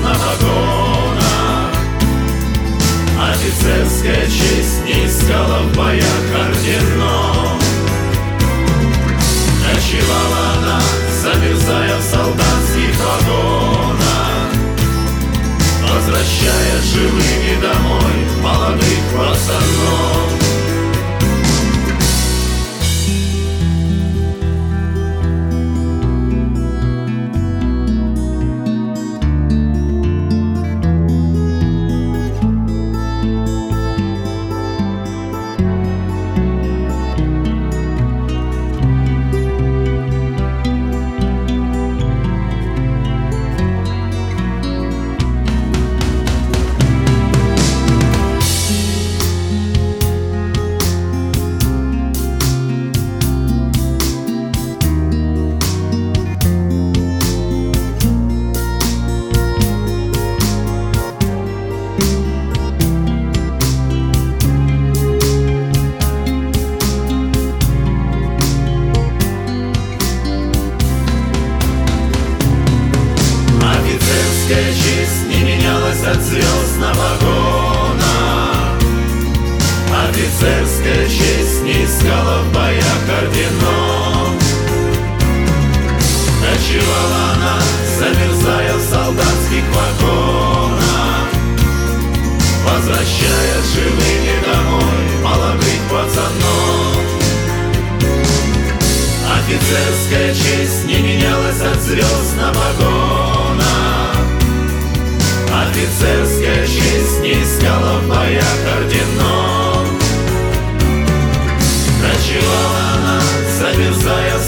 на погонах. Офицерская честь не искала в боях орденов. Ночевала она, замерзая в солдатских вагонах, возвращая живыми домой молодых пацанов. Офицерская честь не менялась от звезд на погонах. Офицерская честь не искала в боях орденов. Ночевала она, замерзая в солдатских вагонах, возвращая живыми домой молодых пацанов. Офицерская честь не менялась от звезд на погонах. Офицерская честь не искала в боях орденов. Ночевала она, замерзая